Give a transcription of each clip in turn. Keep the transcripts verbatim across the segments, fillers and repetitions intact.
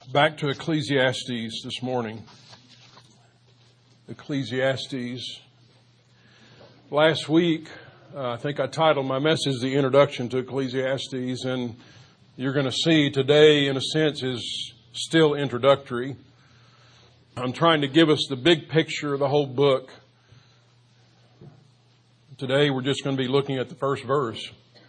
Back to Ecclesiastes this morning. Ecclesiastes. Last week, uh, I think I titled my message, The Introduction to Ecclesiastes, and you're going to see today, in a sense, is still introductory. I'm trying to give us the big picture of the whole book. Today, we're just going to be looking at the first verse.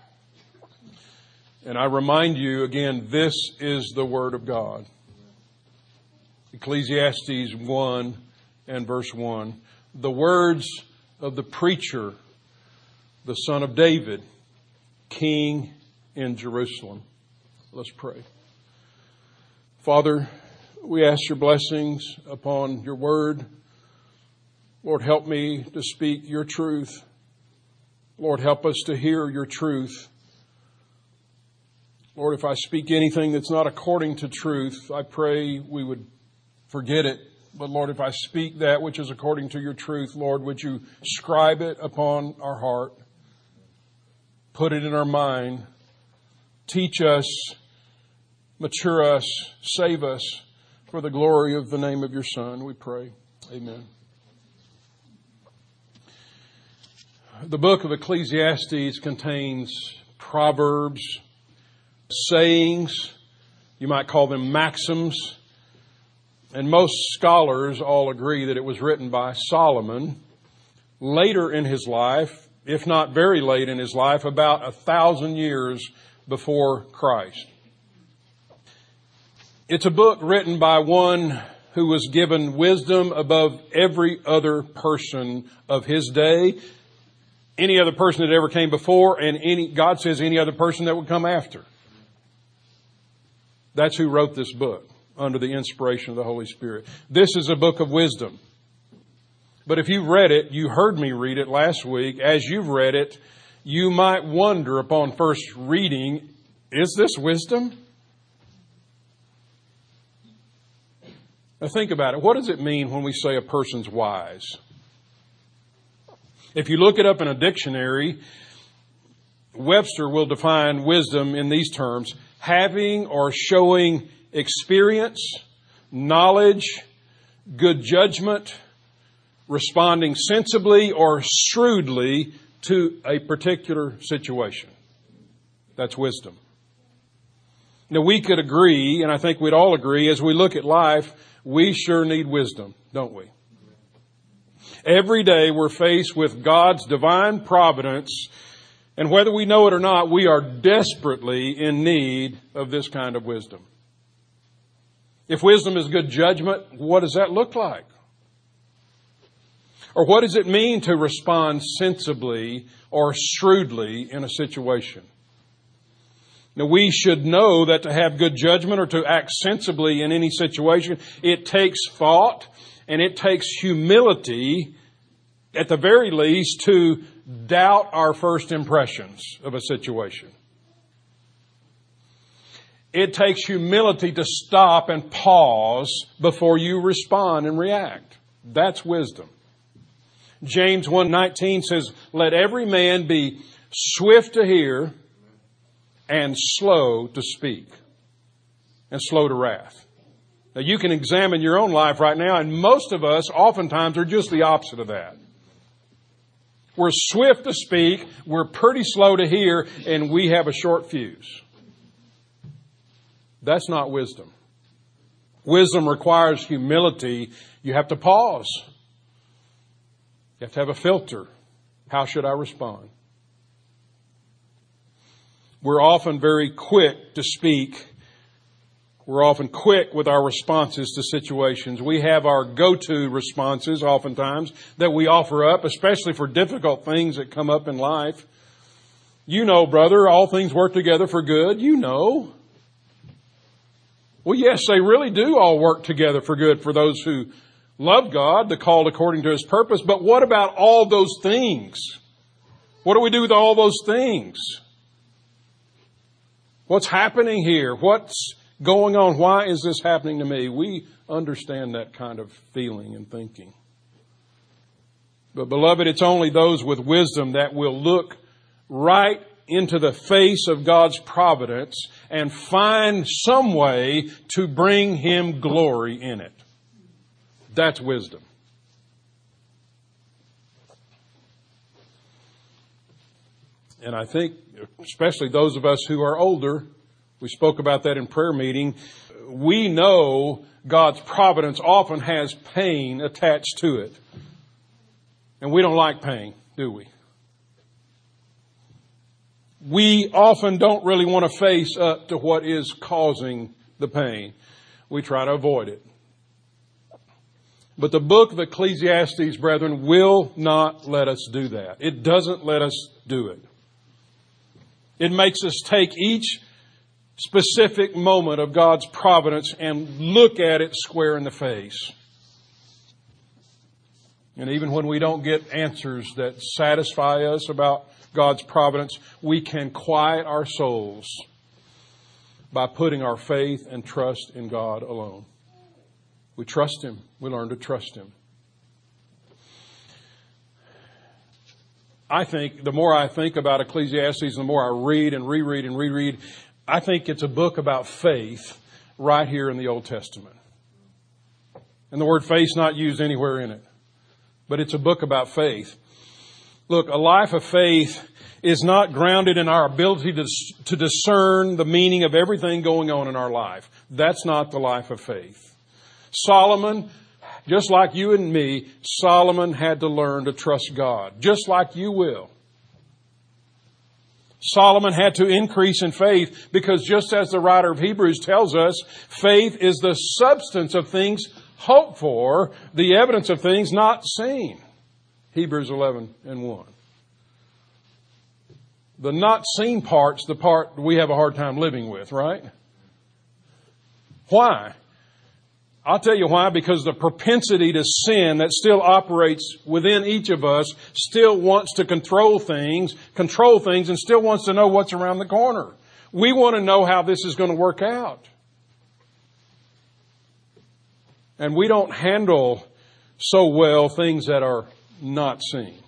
And I remind you again, this is the Word of God. Ecclesiastes one and verse one. The words of the preacher, the son of David, king in Jerusalem. Let's pray. Father, we ask your blessings upon your word. Lord, help me to speak your truth. Lord, help us to hear your truth. Lord, if I speak anything that's not according to truth, I pray we would forget it. But Lord, if I speak that which is according to your truth, Lord, would you scribe it upon our heart, put it in our mind, teach us, mature us, save us for the glory of the name of your Son, we pray. Amen. The book of Ecclesiastes contains proverbs, sayings, you might call them maxims. And most scholars all agree that it was written by Solomon later in his life, if not very late in his life, about a thousand years before Christ. It's a book written by one who was given wisdom above every other person of his day, any other person that ever came before, and any, God says any other person that would come after. That's who wrote this book, under the inspiration of the Holy Spirit. This is a book of wisdom. But if you've read it, you heard me read it last week. As you've read it, you might wonder upon first reading, is this wisdom? Now think about it. What does it mean when we say a person's wise? If you look it up in a dictionary, Webster will define wisdom in these terms: having or showing experience, knowledge, good judgment, responding sensibly or shrewdly to a particular situation. That's wisdom. Now we could agree, and I think we'd all agree, as we look at life, we sure need wisdom, don't we? Every day we're faced with God's divine providence, and whether we know it or not, we are desperately in need of this kind of wisdom. If wisdom is good judgment, what does that look like? Or what does it mean to respond sensibly or shrewdly in a situation? Now, we should know that to have good judgment or to act sensibly in any situation, it takes thought and it takes humility, at the very least, to doubt our first impressions of a situation. It takes humility to stop and pause before you respond and react. That's wisdom. James one nineteen says, let every man be swift to hear and slow to speak and slow to wrath. Now you can examine your own life right now, and most of us oftentimes are just the opposite of that. We're swift to speak, we're pretty slow to hear, and we have a short fuse. That's not wisdom. Wisdom requires humility. You have to pause. You have to have a filter. How should I respond? We're often very quick to speak. We're often quick with our responses to situations. We have our go-to responses oftentimes that we offer up, especially for difficult things that come up in life. You know, brother, all things work together for good. You know. Well, yes, they really do all work together for good for those who love God, the called according to His purpose. But what about all those things? What do we do with all those things? What's happening here? What's going on? Why is this happening to me? We understand that kind of feeling and thinking. But beloved, it's only those with wisdom that will look right into the face of God's providence and find some way to bring Him glory in it. That's wisdom. And I think, especially those of us who are older, we spoke about that in prayer meeting, we know God's providence often has pain attached to it. And we don't like pain, do we? We often don't really want to face up to what is causing the pain. We try to avoid it. But the book of Ecclesiastes, brethren, will not let us do that. It doesn't let us do it. It makes us take each specific moment of God's providence and look at it square in the face. And even when we don't get answers that satisfy us about God's providence, we can quiet our souls by putting our faith and trust in God alone. We trust Him. We learn to trust Him. I think the more I think about Ecclesiastes, the more I read and reread and reread, I think it's a book about faith right here in the Old Testament. And the word faith is not used anywhere in it. But it's a book about faith. Look, a life of faith is not grounded in our ability to, to discern the meaning of everything going on in our life. That's not the life of faith. Solomon, just like you and me, Solomon had to learn to trust God, just like you will. Solomon had to increase in faith because just as the writer of Hebrews tells us, faith is the substance of things hoped for, the evidence of things not seen. Hebrews eleven and one. The not seen part's the part we have a hard time living with, right? Why? I'll tell you why. Because the propensity to sin that still operates within each of us still wants to control things, control things, and still wants to know what's around the corner. We want to know how this is going to work out. And we don't handle so well things that are not seen.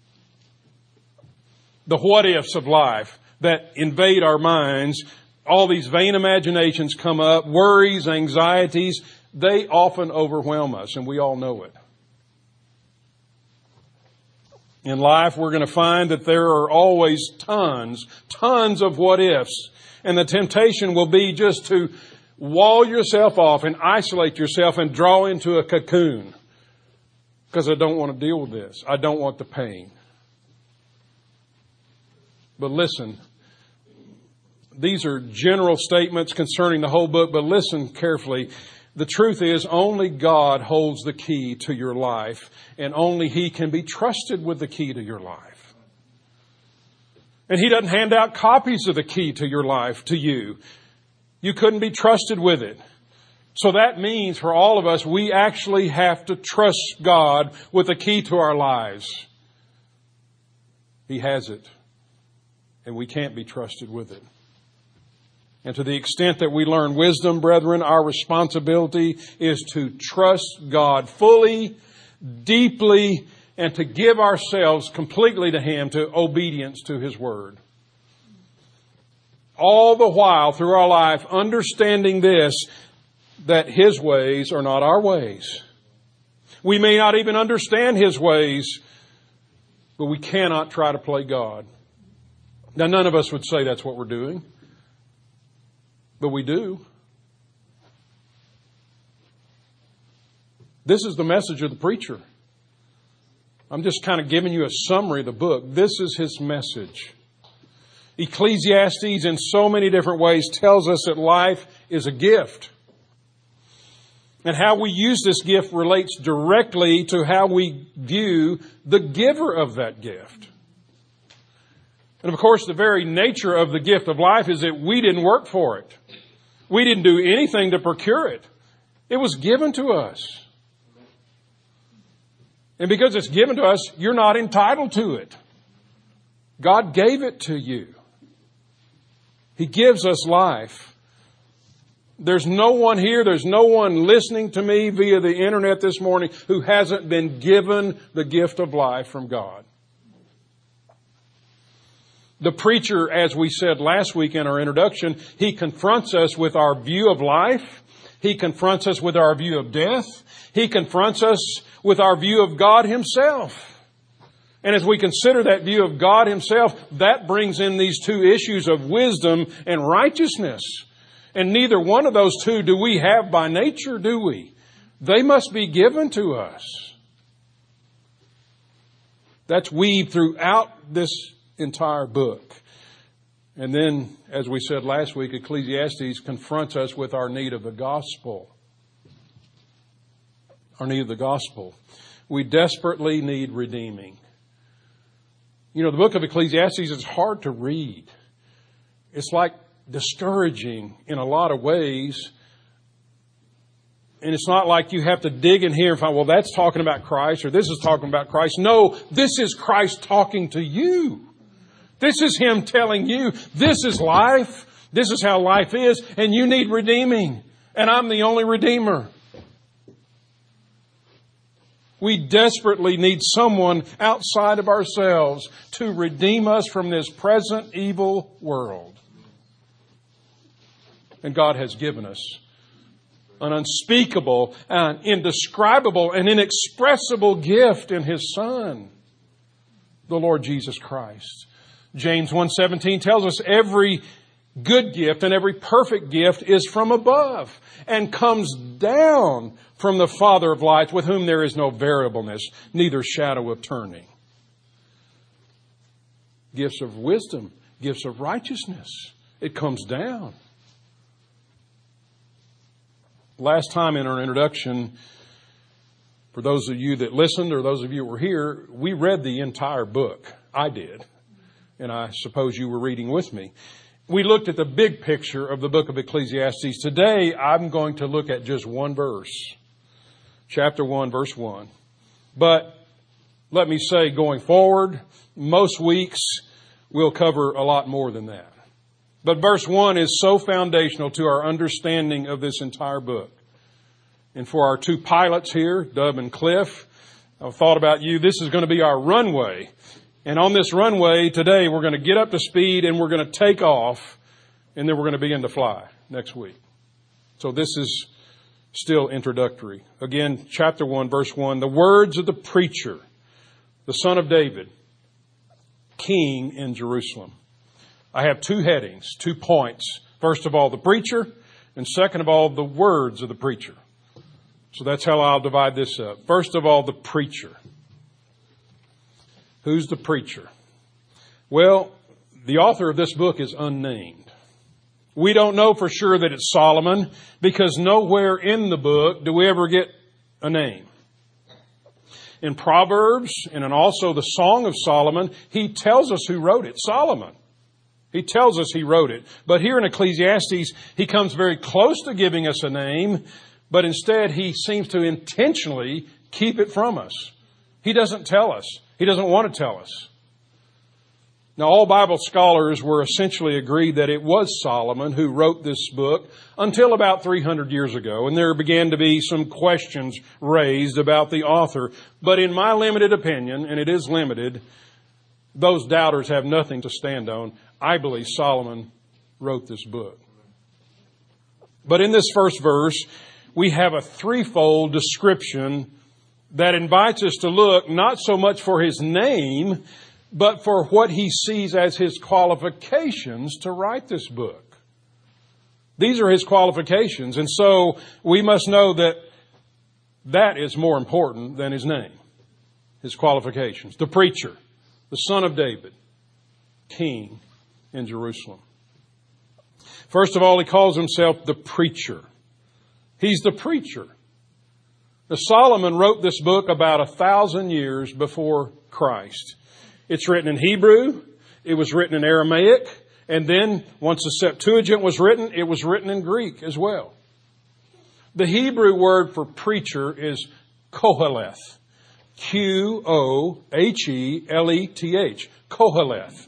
The what-ifs of life that invade our minds, all these vain imaginations come up, worries, anxieties, they often overwhelm us, and we all know it. In life, we're going to find that there are always tons, tons of what-ifs. And the temptation will be just to wall yourself off and isolate yourself and draw into a cocoon. Because I don't want to deal with this. I don't want the pain. But listen, these are general statements concerning the whole book, but listen carefully. The truth is only God holds the key to your life, and only He can be trusted with the key to your life. And He doesn't hand out copies of the key to your life to you. You couldn't be trusted with it. So that means for all of us, we actually have to trust God with the key to our lives. He has it. And we can't be trusted with it. And to the extent that we learn wisdom, brethren, our responsibility is to trust God fully, deeply, and to give ourselves completely to Him, to obedience to His Word. All the while through our life, understanding this, that His ways are not our ways. We may not even understand His ways, but we cannot try to play God. Now, none of us would say that's what we're doing, but we do. This is the message of the preacher. I'm just kind of giving you a summary of the book. This is his message. Ecclesiastes, in so many different ways, tells us that life is a gift. And how we use this gift relates directly to how we view the giver of that gift. And of course, the very nature of the gift of life is that we didn't work for it. We didn't do anything to procure it. It was given to us. And because it's given to us, you're not entitled to it. God gave it to you. He gives us life. There's no one here, there's no one listening to me via the internet this morning who hasn't been given the gift of life from God. The preacher, as we said last week in our introduction, he confronts us with our view of life. He confronts us with our view of death. He confronts us with our view of God Himself. And as we consider that view of God Himself, that brings in these two issues of wisdom and righteousness. And neither one of those two do we have by nature, do we? They must be given to us. That's weaved throughout this entire book. And then, as we said last week, Ecclesiastes confronts us with our need of the gospel. Our need of the gospel. We desperately need redeeming. You know, the book of Ecclesiastes is hard to read. It's like discouraging in a lot of ways. And it's not like you have to dig in here and find, well, that's talking about Christ or this is talking about Christ. No, this is Christ talking to you. This is Him telling you, this is life. This is how life is. And you need redeeming. And I'm the only redeemer. We desperately need someone outside of ourselves to redeem us from this present evil world. And God has given us an unspeakable and indescribable and inexpressible gift in His Son, the Lord Jesus Christ. James one seventeen tells us every good gift and every perfect gift is from above and comes down from the Father of lights, with whom there is no variableness, neither shadow of turning. Gifts of wisdom, gifts of righteousness. It comes down. Last time in our introduction, for those of you that listened or those of you who were here, we read the entire book. I did. And I suppose you were reading with me. We looked at the big picture of the book of Ecclesiastes. Today, I'm going to look at just one verse. Chapter one, verse one. But let me say, going forward, most weeks we'll cover a lot more than that. But verse one is so foundational to our understanding of this entire book. And for our two pilots here, Dub and Cliff, I've thought about you. This is going to be our runway. And on this runway today, we're going to get up to speed and we're going to take off. And then we're going to begin to fly next week. So this is still introductory. Again, chapter one, verse one. The words of the preacher, the son of David, king in Jerusalem. I have two headings, two points. First of all, the preacher, and second of all, the words of the preacher. So that's how I'll divide this up. First of all, the preacher. Who's the preacher? Well, the author of this book is unnamed. We don't know for sure that it's Solomon because nowhere in the book do we ever get a name. In Proverbs and in also the Song of Solomon, he tells us who wrote it, Solomon. He tells us he wrote it. But here in Ecclesiastes, he comes very close to giving us a name, but instead he seems to intentionally keep it from us. He doesn't tell us. He doesn't want to tell us. Now, all Bible scholars were essentially agreed that it was Solomon who wrote this book until about three hundred years ago, and there began to be some questions raised about the author. But in my limited opinion, and it is limited, those doubters have nothing to stand on. I believe Solomon wrote this book. But in this first verse, we have a threefold description that invites us to look not so much for his name, but for what he sees as his qualifications to write this book. These are his qualifications, and so we must know that that is more important than his name, his qualifications. The preacher, the son of David, king in Jerusalem. First of all, he calls himself the preacher. He's the preacher. Now, Solomon wrote this book about a thousand years before Christ. It's written in Hebrew. It was written in Aramaic. And then once the Septuagint was written, it was written in Greek as well. The Hebrew word for preacher is Koheleth. Q O H E L E T H. Koheleth.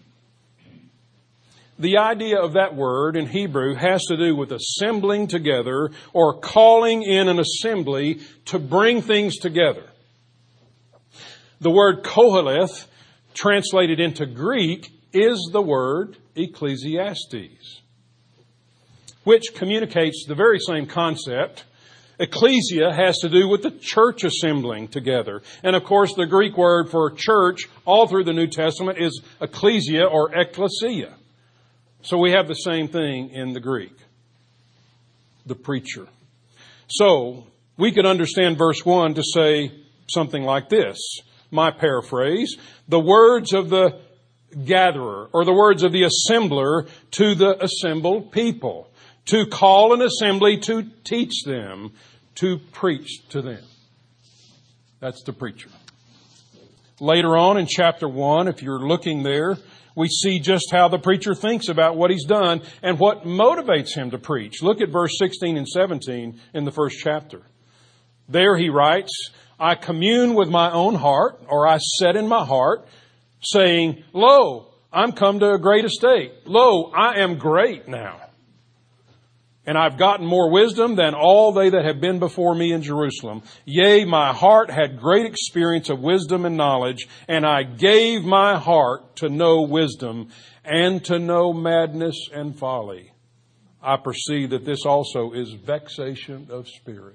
The idea of that word in Hebrew has to do with assembling together or calling in an assembly to bring things together. The word Koheleth, translated into Greek, is the word Ecclesiastes, which communicates the very same concept. Ecclesia has to do with the church assembling together. And of course, the Greek word for church all through the New Testament is ecclesia or ekklesia. So we have the same thing in the Greek. The preacher. So we could understand verse one to say something like this. My paraphrase. The words of the gatherer, or the words of the assembler to the assembled people. To call an assembly to teach them, to preach to them. That's the preacher. Later on in chapter one, if you're looking there, we see just how the preacher thinks about what he's done and what motivates him to preach. Look at verse sixteen and seventeen in the first chapter. There he writes, I commune with my own heart, or I said in my heart, saying, Lo, I'm come to a great estate. Lo, I am great now. And I've gotten more wisdom than all they that have been before me in Jerusalem. Yea, my heart had great experience of wisdom and knowledge, and I gave my heart to know wisdom and to know madness and folly. I perceive that this also is vexation of spirit.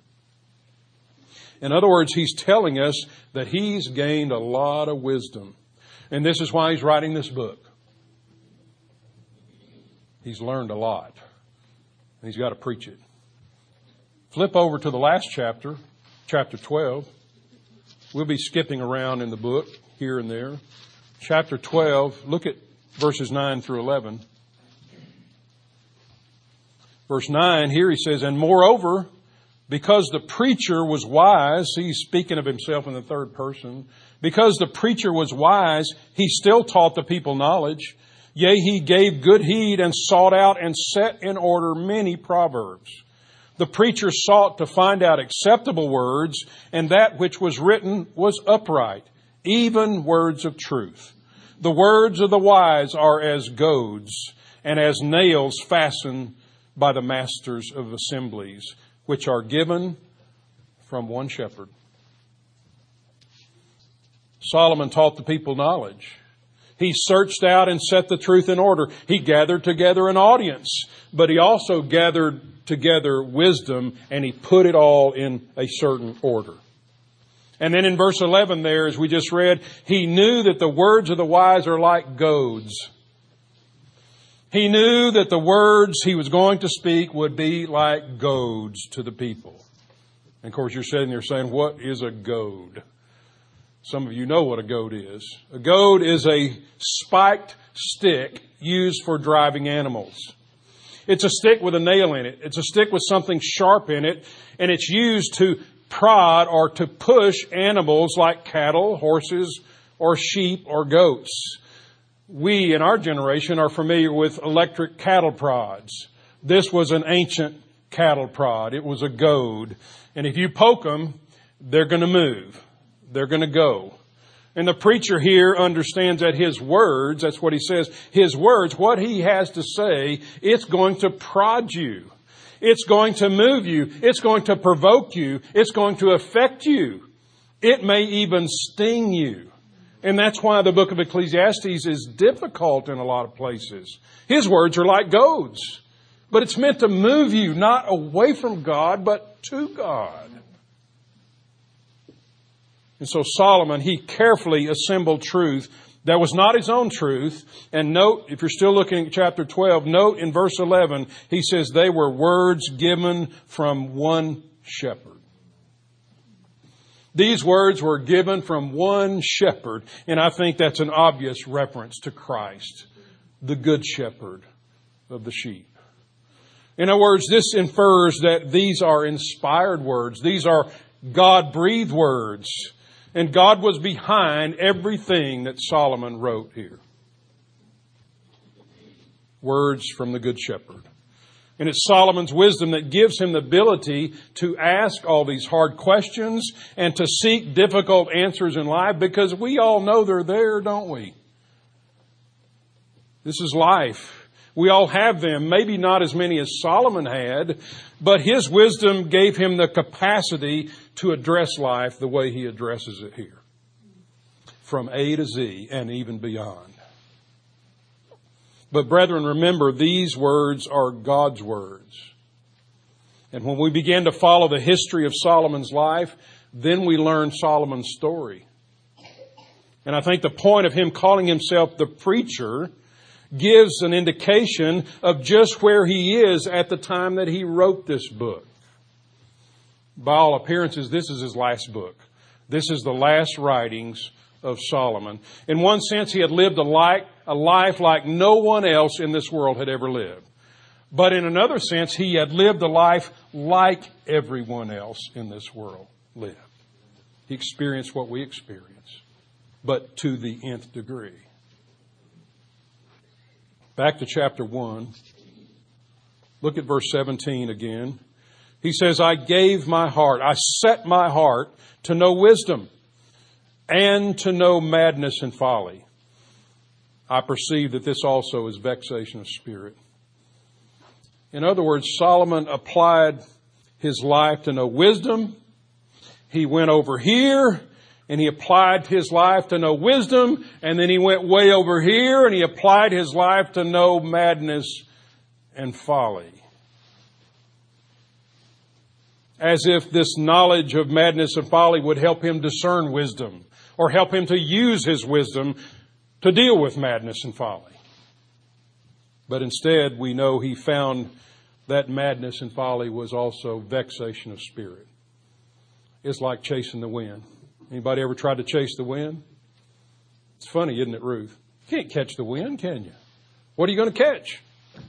In other words, he's telling us that he's gained a lot of wisdom. And this is why he's writing this book. He's learned a lot. And he's got to preach it. Flip over to the last chapter, chapter twelve. We'll be skipping around in the book here and there. Chapter twelve, look at verses nine through eleven. Verse nine, here he says, and moreover, because the preacher was wise, he's speaking of himself in the third person. Because the preacher was wise, he still taught the people knowledge. Yea, he gave good heed and sought out and set in order many proverbs. The preacher sought to find out acceptable words, and that which was written was upright, even words of truth. The words of the wise are as goads, and as nails fastened by the masters of assemblies, which are given from one shepherd. Solomon taught the people knowledge. He searched out and set the truth in order. He gathered together an audience, but he also gathered together wisdom, and he put it all in a certain order. And then in verse eleven there, as we just read, he knew that the words of the wise are like goads. He knew that the words he was going to speak would be like goads to the people. And of course, you're sitting there saying, what is a goad? Some of you know what a goad is. A goad is a spiked stick used for driving animals. It's a stick with a nail in it. It's a stick with something sharp in it, and it's used to prod or to push animals like cattle, horses, or sheep or goats. We in our generation are familiar with electric cattle prods. This was an ancient cattle prod. It was a goad. And if you poke them, they're going to move. They're going to go. And the preacher here understands that his words, that's what he says, his words, what he has to say, it's going to prod you. It's going to move you. It's going to provoke you. It's going to affect you. It may even sting you. And that's why the book of Ecclesiastes is difficult in a lot of places. His words are like goads. But it's meant to move you, not away from God, but to God. And so Solomon, he carefully assembled truth that was not his own truth. And note, if you're still looking at chapter twelve, note in verse eleven, he says they were words given from one shepherd. These words were given from one shepherd. And I think that's an obvious reference to Christ, the good shepherd of the sheep. In other words, this infers that these are inspired words. These are God-breathed words. And God was behind everything that Solomon wrote here. Words from the Good Shepherd. And it's Solomon's wisdom that gives him the ability to ask all these hard questions and to seek difficult answers in life, because we all know they're there, don't we? This is life. We all have them, maybe not as many as Solomon had, but his wisdom gave him the capacity to address life the way he addresses it here. From A to Z and even beyond. But brethren, remember, these words are God's words. And when we begin to follow the history of Solomon's life, then we learn Solomon's story. And I think the point of him calling himself the preacher gives an indication of just where he is at the time that he wrote this book. By all appearances, this is his last book. This is the last writings of Solomon. In one sense, he had lived a life, a life like no one else in this world had ever lived. But in another sense, he had lived a life like everyone else in this world lived. He experienced what we experience, but to the nth degree. Back to chapter one. Look at verse seventeen again. He says, I gave my heart, I set my heart to know wisdom and to know madness and folly. I perceive that this also is vexation of spirit. In other words, Solomon applied his life to know wisdom. He went over here and he applied his life to know wisdom. And then he went way over here and he applied his life to know madness and folly. As if this knowledge of madness and folly would help him discern wisdom or help him to use his wisdom to deal with madness and folly. But instead, we know he found that madness and folly was also vexation of spirit. It's like chasing the wind. Anybody ever tried to chase the wind? It's funny, isn't it, Ruth? You can't catch the wind, can you? What are you going to catch?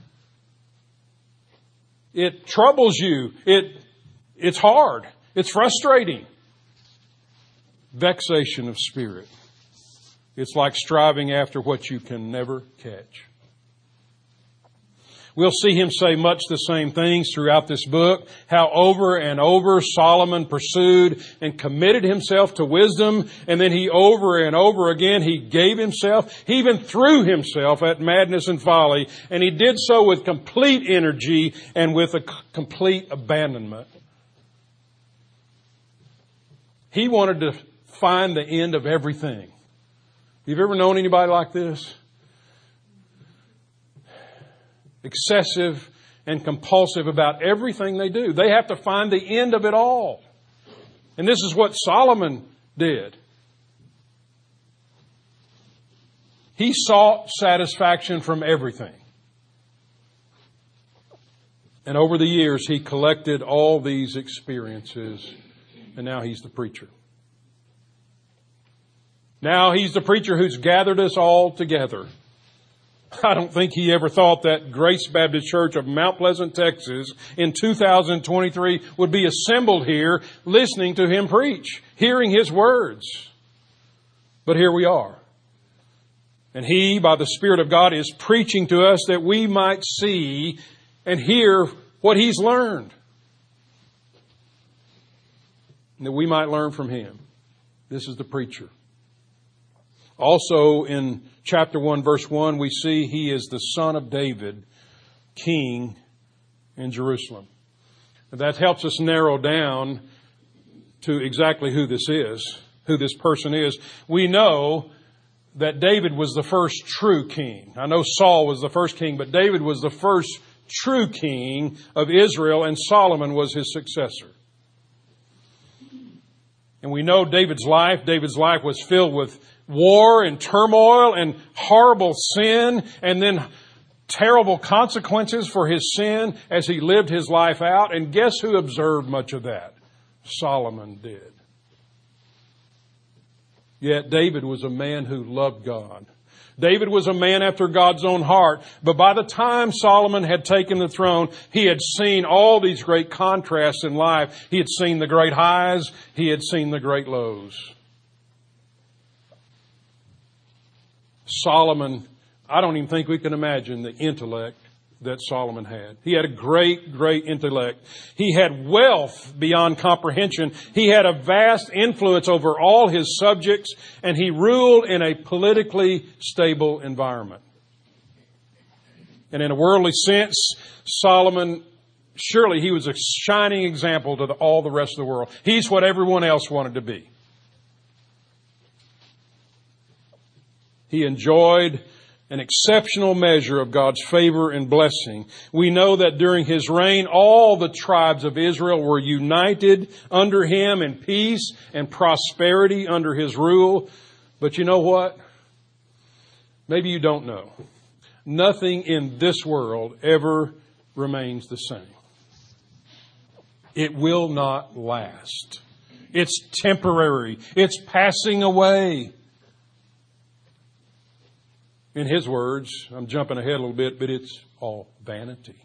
It troubles you. It It's hard. It's frustrating. Vexation of spirit. It's like striving after what you can never catch. We'll see him say much the same things throughout this book, how over and over Solomon pursued and committed himself to wisdom, and then he over and over again, he gave himself, he even threw himself at madness and folly, and he did so with complete energy and with a complete abandonment. He wanted to find the end of everything. You've ever known anybody like this? Excessive and compulsive about everything they do. They have to find the end of it all. And this is what Solomon did. He sought satisfaction from everything. And over the years, he collected all these experiences. And now he's the preacher. Now he's the preacher who's gathered us all together. I don't think he ever thought that Grace Baptist Church of Mount Pleasant, Texas in two thousand twenty-three would be assembled here listening to him preach, hearing his words. But here we are. And he, by the Spirit of God, is preaching to us that we might see and hear what he's learned. And that we might learn from him. This is the preacher. Also in chapter one, verse one, we see he is the son of David, king in Jerusalem. And that helps us narrow down to exactly who this is, who this person is. We know that David was the first true king. I know Saul was the first king, but David was the first true king of Israel, and Solomon was his successor. And we know David's life. David's life was filled with war and turmoil and horrible sin, and then terrible consequences for his sin as he lived his life out. And guess who observed much of that? Solomon did. Yet David was a man who loved God. David was a man after God's own heart. But by the time Solomon had taken the throne, he had seen all these great contrasts in life. He had seen the great highs. He had seen the great lows. Solomon, I don't even think we can imagine the intellect that Solomon had. He had a great, great intellect. He had wealth beyond comprehension. He had a vast influence over all his subjects, and he ruled in a politically stable environment. And in a worldly sense, Solomon, surely he was a shining example to the, all the rest of the world. He's what everyone else wanted to be. He enjoyed an exceptional measure of God's favor and blessing. We know that during his reign, all the tribes of Israel were united under him in peace and prosperity under his rule. But you know what? Maybe you don't know. Nothing in this world ever remains the same. It will not last. It's temporary. It's passing away. In his words, I'm jumping ahead a little bit, but it's all vanity.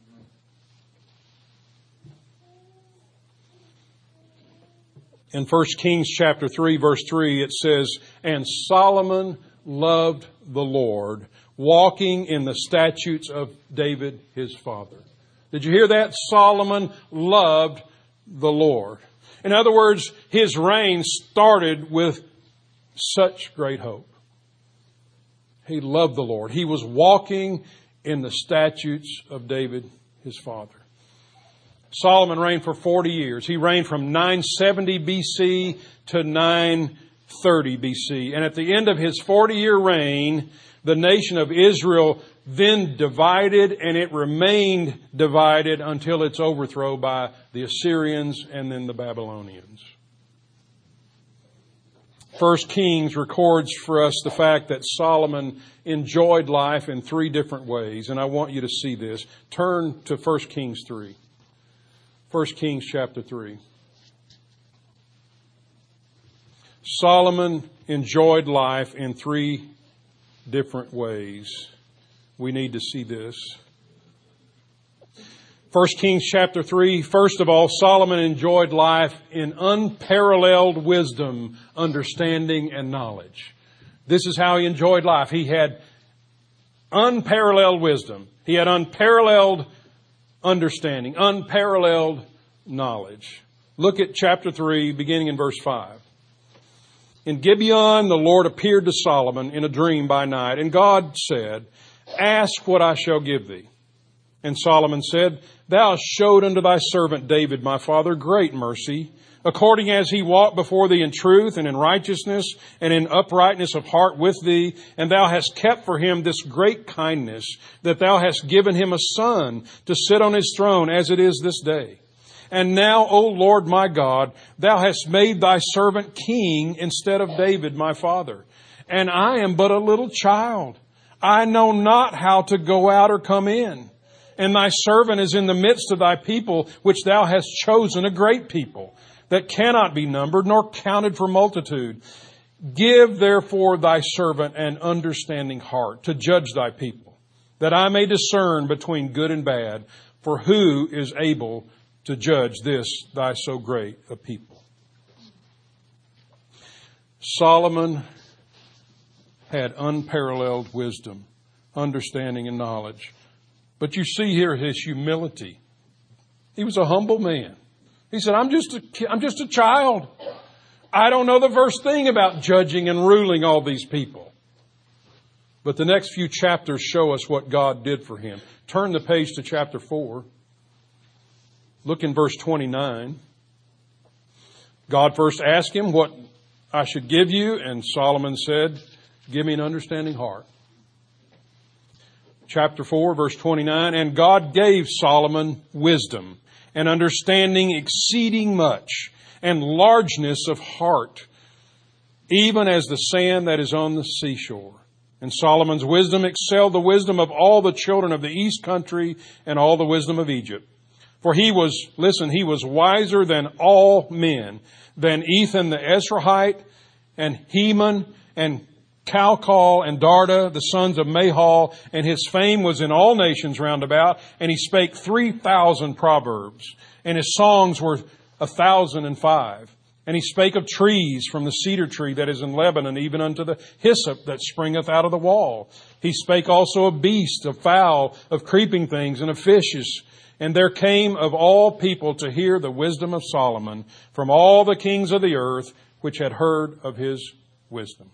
In First Kings chapter three, verse three, it says, "And Solomon loved the Lord, walking in the statutes of David his father." Did you hear that? Solomon loved the Lord. In other words, his reign started with such great hope. He loved the Lord. He was walking in the statutes of David his father. Solomon reigned for forty years. He reigned from nine seventy B C to nine thirty B C. And at the end of his forty-year reign, the nation of Israel then divided, and it remained divided until its overthrow by the Assyrians and then the Babylonians. First Kings records for us the fact that Solomon enjoyed life in three different ways, and I want you to see this. Turn to First Kings three. First Kings chapter three. Solomon enjoyed life in three different ways. We need to see this. First Kings chapter three, first of all, Solomon enjoyed life in unparalleled wisdom, understanding, and knowledge. This is how he enjoyed life. He had unparalleled wisdom. He had unparalleled understanding, unparalleled knowledge. Look at chapter three, beginning in verse five. "In Gibeon, the Lord appeared to Solomon in a dream by night, and God said, 'Ask what I shall give thee.' And Solomon said, 'Thou hast showed unto thy servant David, my father, great mercy, according as he walked before thee in truth and in righteousness and in uprightness of heart with thee. And thou hast kept for him this great kindness, that thou hast given him a son to sit on his throne as it is this day. And now, O Lord my God, thou hast made thy servant king instead of David, my father. And I am but a little child. I know not how to go out or come in. And thy servant is in the midst of thy people, which thou hast chosen, a great people, that cannot be numbered nor counted for multitude. Give therefore thy servant an understanding heart to judge thy people, that I may discern between good and bad. For who is able to judge this thy so great a people?'" Solomon had unparalleled wisdom, understanding, and knowledge. But you see here his humility. He was a humble man. He said, I'm just a, I'm just a child. I don't know the first thing about judging and ruling all these people. But the next few chapters show us what God did for him. Turn the page to chapter four. Look in verse twenty-nine. God first asked him what I should give you, and Solomon said, "Give me an understanding heart." Chapter four, verse twenty-nine, "And God gave Solomon wisdom and understanding exceeding much, and largeness of heart, even as the sand that is on the seashore. And Solomon's wisdom excelled the wisdom of all the children of the east country and all the wisdom of Egypt. For he was, listen, he was wiser than all men, than Ethan the Ezrahite, and Heman, and Calcol, and Darda, the sons of Mahal, and his fame was in all nations round about, and he spake three thousand proverbs, and his songs were a thousand and five. And he spake of trees, from the cedar tree that is in Lebanon, even unto the hyssop that springeth out of the wall. He spake also of beasts, of fowl, of creeping things, and of fishes. And there came of all people to hear the wisdom of Solomon from all the kings of the earth, which had heard of his wisdom."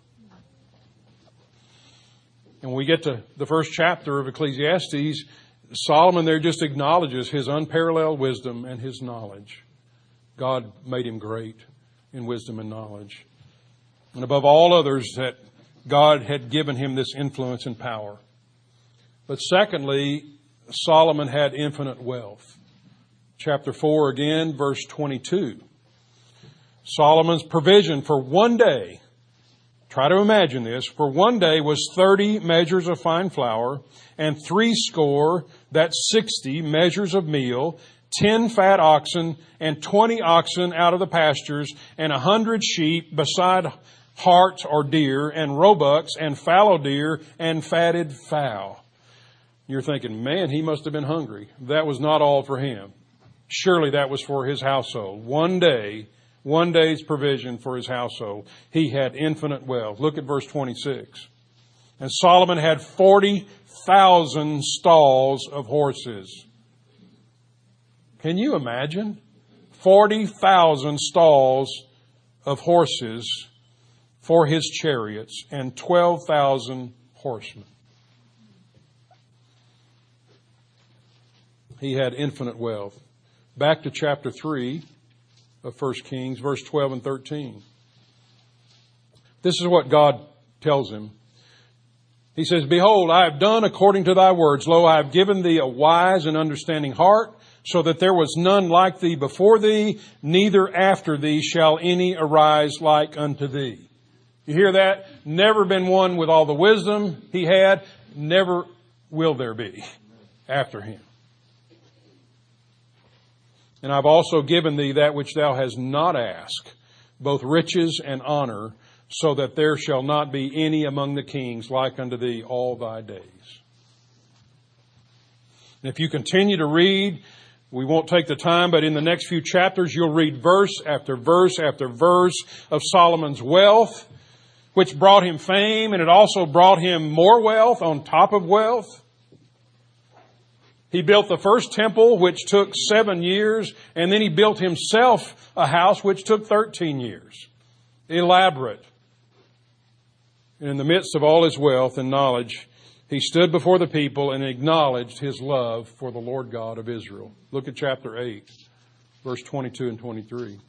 And when we get to the first chapter of Ecclesiastes, Solomon there just acknowledges his unparalleled wisdom and his knowledge. God made him great in wisdom and knowledge. And above all others, that God had given him this influence and power. But secondly, Solomon had infinite wealth. Chapter four again, verse twenty-two. Solomon's provision for one day, try to imagine this, for one day was thirty measures of fine flour, and three score, that's sixty measures of meal, ten fat oxen, and twenty oxen out of the pastures, and a hundred sheep beside harts or deer, and roebucks, and fallow deer, and fatted fowl. You're thinking, man, he must have been hungry. That was not all for him. Surely that was for his household. One day, one day's provision for his household. He had infinite wealth. Look at verse twenty-six. And Solomon had forty thousand stalls of horses. Can you imagine? forty thousand stalls of horses for his chariots and twelve thousand horsemen. He had infinite wealth. Back to chapter three of First Kings, verse twelve and thirteen. This is what God tells him. He says, Behold, I have done according to thy words. Lo, I have given thee a wise and understanding heart, so that there was none like thee before thee, neither after thee shall any arise like unto thee. You hear that? Never been one with all the wisdom he had. Never will there be after him. And I've also given thee that which thou hast not asked, both riches and honor, so that there shall not be any among the kings like unto thee all thy days. And if you continue to read, we won't take the time, but in the next few chapters, you'll read verse after verse after verse of Solomon's wealth, which brought him fame, and it also brought him more wealth on top of wealth. He built the first temple, which took seven years, and then he built himself a house, which took thirteen years. Elaborate. And in the midst of all his wealth and knowledge, he stood before the people and acknowledged his love for the Lord God of Israel. Look at chapter eight, verse twenty-two and twenty-three.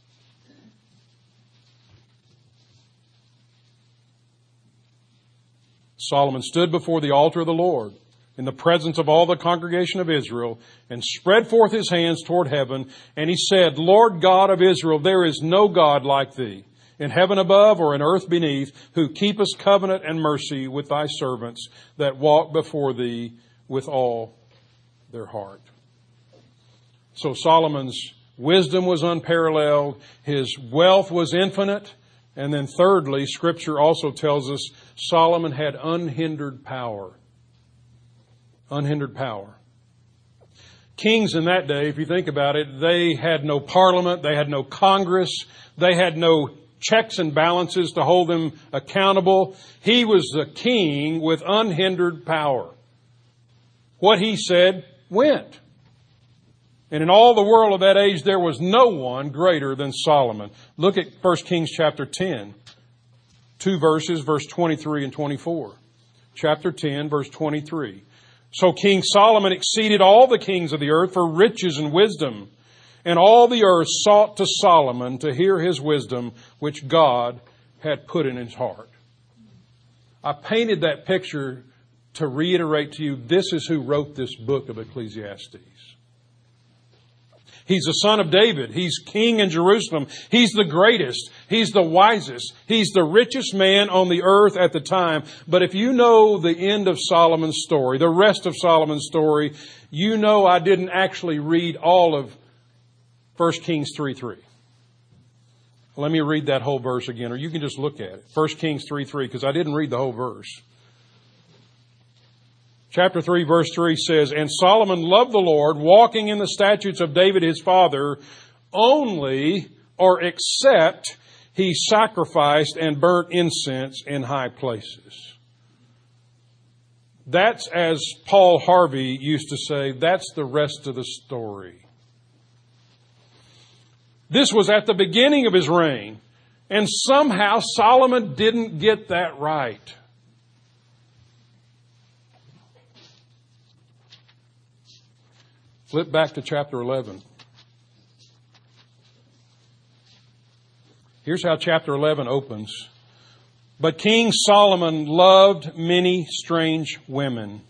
Solomon stood before the altar of the Lord in the presence of all the congregation of Israel, and spread forth his hands toward heaven, and he said, Lord God of Israel, there is no God like thee, in heaven above or in earth beneath, who keepest covenant and mercy with thy servants that walk before thee with all their heart. So Solomon's wisdom was unparalleled, his wealth was infinite, and then thirdly, Scripture also tells us Solomon had unhindered power. Unhindered power. Kings in that day, if you think about it, they had no parliament, they had no Congress, they had no checks and balances to hold them accountable. He was the king with unhindered power. What he said went. And in all the world of that age, there was no one greater than Solomon. Look at First Kings chapter ten. Two verses, verse twenty-three and twenty-four. Chapter ten, verse twenty-three. So King Solomon exceeded all the kings of the earth for riches and wisdom. And all the earth sought to Solomon to hear his wisdom, which God had put in his heart. I painted that picture to reiterate to you, this is who wrote this book of Ecclesiastes. He's the son of David. He's king in Jerusalem. He's the greatest. He's the wisest. He's the richest man on the earth at the time. But if you know the end of Solomon's story, the rest of Solomon's story, you know I didn't actually read all of First Kings three three. Let me read that whole verse again, or you can just look at it. First Kings three three, because I didn't read the whole verse. Chapter three, verse three says, And Solomon loved the Lord, walking in the statutes of David his father, only or except he sacrificed and burnt incense in high places. That's, as Paul Harvey used to say, that's the rest of the story. This was at the beginning of his reign, and somehow Solomon didn't get that right. Flip back to chapter eleven. Here's how chapter eleven opens. But King Solomon loved many strange women.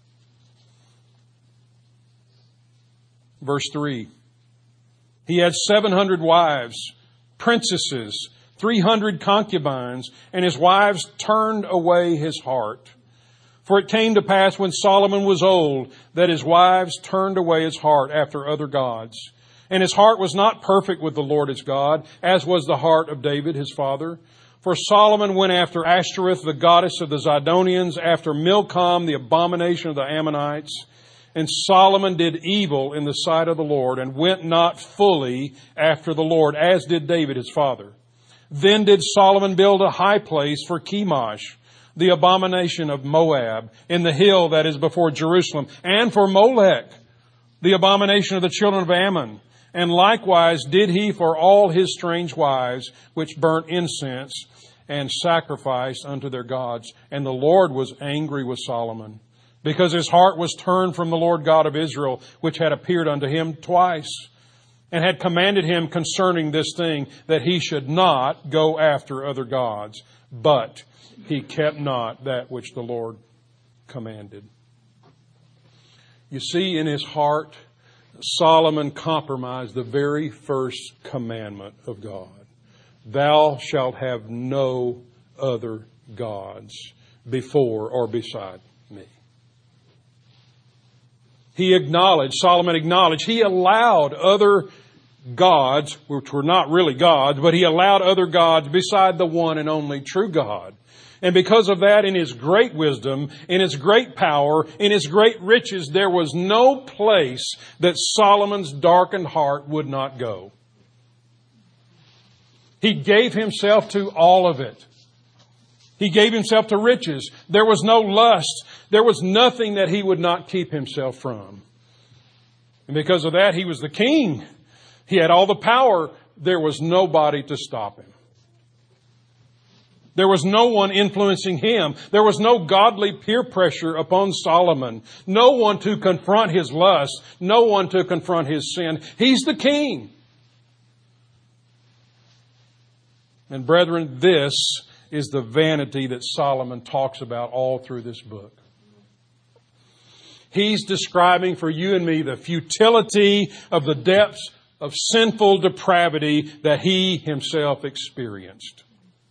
Verse three. He had seven hundred wives, princesses, three hundred concubines, and his wives turned away his heart. For it came to pass when Solomon was old that his wives turned away his heart after other gods. And his heart was not perfect with the Lord his God, as was the heart of David his father. For Solomon went after Ashtoreth, the goddess of the Zidonians, after Milcom, the abomination of the Ammonites. And Solomon did evil in the sight of the Lord, and went not fully after the Lord, as did David his father. Then did Solomon build a high place for Chemosh, the abomination of Moab, in the hill that is before Jerusalem, and for Molech, the abomination of the children of Ammon. And likewise did he for all his strange wives, which burnt incense and sacrificed unto their gods. And the Lord was angry with Solomon, because his heart was turned from the Lord God of Israel, which had appeared unto him twice, and had commanded him concerning this thing, that he should not go after other gods. But he kept not that which the Lord commanded. You see, in his heart, Solomon compromised the very first commandment of God. Thou shalt have no other gods before or beside me. He acknowledged, Solomon acknowledged, he allowed other gods, which were not really gods, but he allowed other gods beside the one and only true God. And because of that, in his great wisdom, in his great power, in his great riches, there was no place that Solomon's darkened heart would not go. He gave himself to all of it. He gave himself to riches. There was no lust. There was nothing that he would not keep himself from. And because of that, he was the king. He had all the power. There was nobody to stop him. There was no one influencing him. There was no godly peer pressure upon Solomon. No one to confront his lust. No one to confront his sin. He's the king. And brethren, this is the vanity that Solomon talks about all through this book. He's describing for you and me the futility of the depths of sinful depravity that he himself experienced.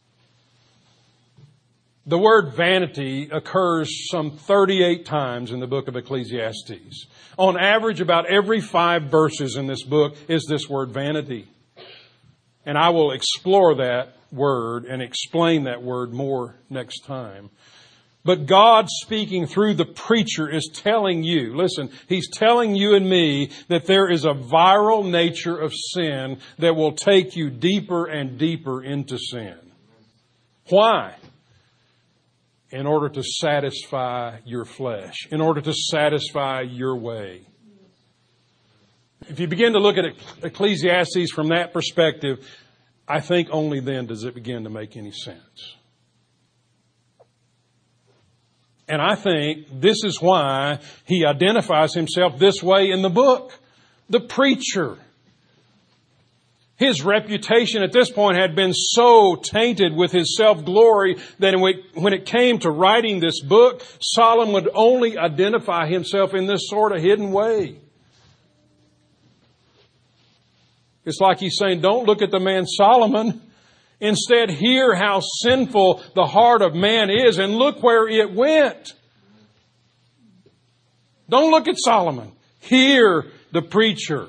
The word vanity occurs some thirty-eight times in the book of Ecclesiastes. On average, about every five verses in this book is this word vanity. And I will explore that word and explain that word more next time. But God, speaking through the preacher, is telling you, listen, He's telling you and me that there is a viral nature of sin that will take you deeper and deeper into sin. Why? In order to satisfy your flesh, in order to satisfy your way. If you begin to look at Ecclesiastes from that perspective, I think only then does it begin to make any sense. And I think this is why he identifies himself this way in the book. The preacher. His reputation at this point had been so tainted with his self-glory that when it came to writing this book, Solomon would only identify himself in this sort of hidden way. It's like he's saying, don't look at the man Solomon. Instead, hear how sinful the heart of man is and look where it went. Don't look at Solomon. Hear the preacher.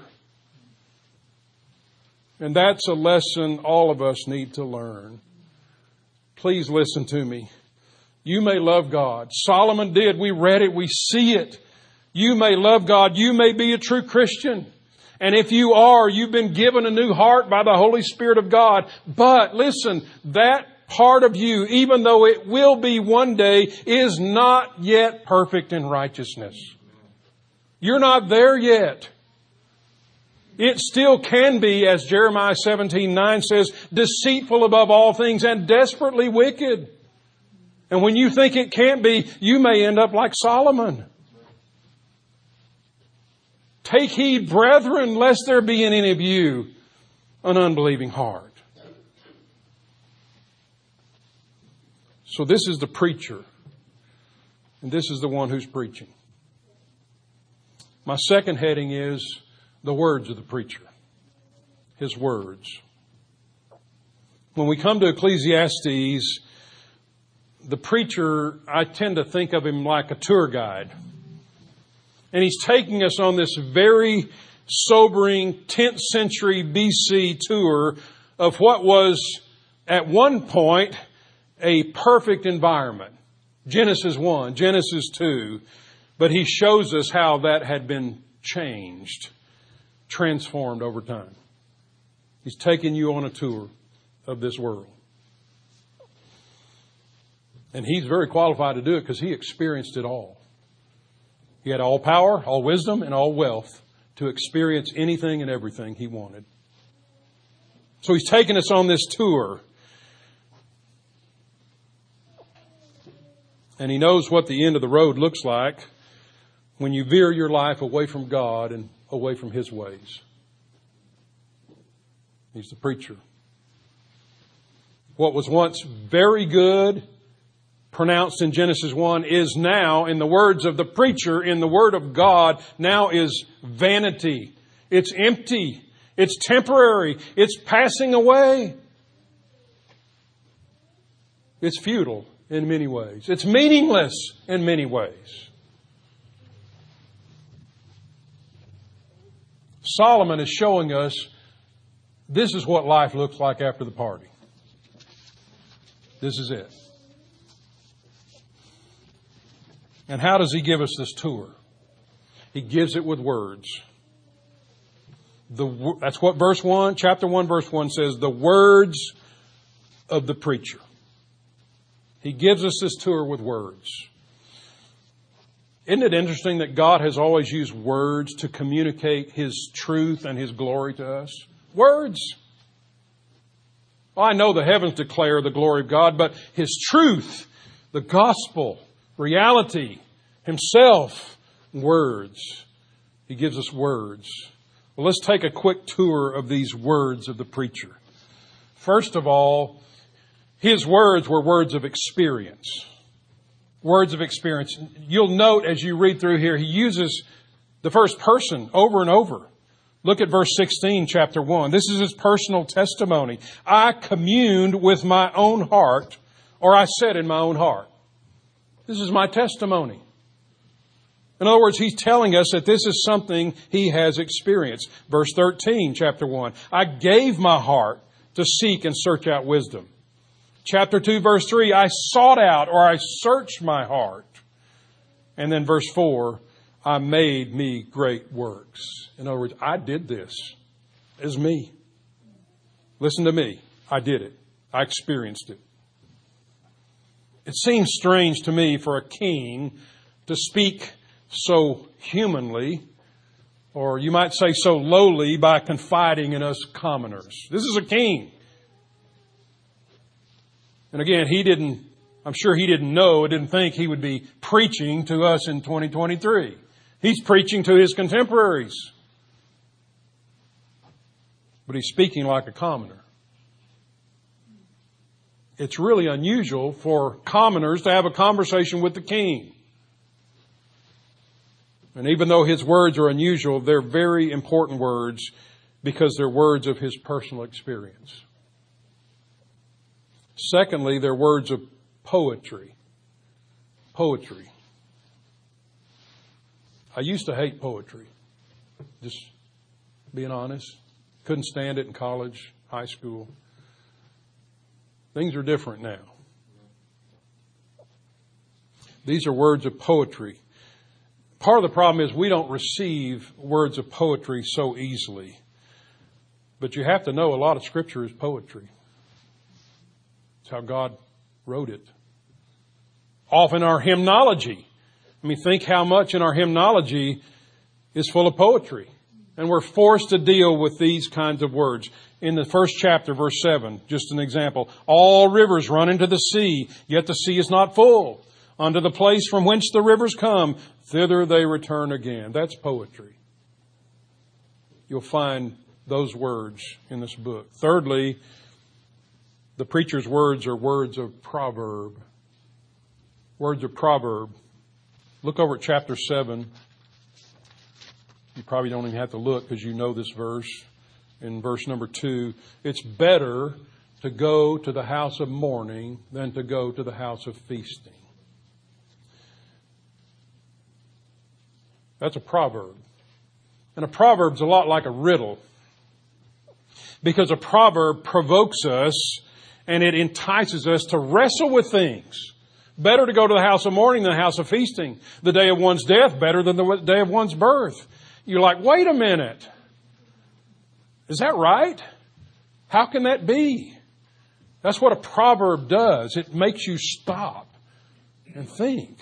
And that's a lesson all of us need to learn. Please listen to me. You may love God. Solomon did. We read it. We see it. You may love God. You may be a true Christian. And if you are, you've been given a new heart by the Holy Spirit of God. But listen, that part of you, even though it will be one day, is not yet perfect in righteousness. You're not there yet. It still can be, as Jeremiah seventeen nine says, deceitful above all things and desperately wicked. And when you think it can't be, you may end up like Solomon. Take heed, brethren, lest there be in any of you an unbelieving heart. So this is the preacher. And this is the one who's preaching. My second heading is the words of the preacher. His words. When we come to Ecclesiastes, the preacher, I tend to think of him like a tour guide. And he's taking us on this very sobering tenth century B C tour of what was at one point a perfect environment. Genesis one, Genesis two. But he shows us how that had been changed, transformed over time. He's taking you on a tour of this world. And he's very qualified to do it because he experienced it all. He had all power, all wisdom, and all wealth to experience anything and everything he wanted. So he's taking us on this tour. And he knows what the end of the road looks like when you veer your life away from God and away from His ways. He's the preacher. What was once very good, pronounced in Genesis one, is now, in the words of the preacher, in the Word of God, now is vanity. It's empty. It's temporary. It's passing away. It's futile in many ways. It's meaningless in many ways. Solomon is showing us this is what life looks like after the party. This is it. And how does he give us this tour? He gives it with words. The, that's what verse one, chapter one, verse one says, the words of the preacher. He gives us this tour with words. Isn't it interesting that God has always used words to communicate His truth and His glory to us? Words. Well, I know the heavens declare the glory of God, but His truth, the gospel, reality, Himself, words. He gives us words. Well, let's take a quick tour of these words of the preacher. First of all, his words were words of experience. Words of experience. You'll note as you read through here, he uses the first person over and over. Look at verse sixteen, chapter one. This is his personal testimony. I communed with my own heart, or I said in my own heart. This is my testimony. In other words, he's telling us that this is something he has experienced. Verse thirteen, chapter one. I gave my heart to seek and search out wisdom. Chapter two, verse three, I sought out or I searched my heart. And then verse four, I made me great works. In other words, I did this. It's me. Listen to me. I did it. I experienced it. It seems strange to me for a king to speak so humanly, or you might say so lowly, by confiding in us commoners. This is a king. And again, he didn't, I'm sure he didn't know, didn't think he would be preaching to us in twenty twenty-three. He's preaching to his contemporaries. But he's speaking like a commoner. It's really unusual for commoners to have a conversation with the king. And even though his words are unusual, they're very important words because they're words of his personal experience. Secondly, they're words of poetry. Poetry. I used to hate poetry. Just being honest. Couldn't stand it in college, high school. Things are different now. These are words of poetry. Part of the problem is we don't receive words of poetry so easily. But you have to know a lot of Scripture is poetry. It's how God wrote it. Often our hymnology. I mean, think how much in our hymnology is full of poetry. And we're forced to deal with these kinds of words. In the first chapter, verse seven, just an example. All rivers run into the sea, yet the sea is not full. Unto the place from whence the rivers come, thither they return again. That's poetry. You'll find those words in this book. Thirdly, the preacher's words are words of proverb. Words of proverb. Look over at chapter seven. You probably don't even have to look because you know this verse. In verse number two, it's better to go to the house of mourning than to go to the house of feasting. That's a proverb. And a proverb's a lot like a riddle. Because a proverb provokes us and it entices us to wrestle with things. Better to go to the house of mourning than the house of feasting. The day of one's death better than the day of one's birth. You're like, wait a minute. Is that right? How can that be? That's what a proverb does. It makes you stop and think.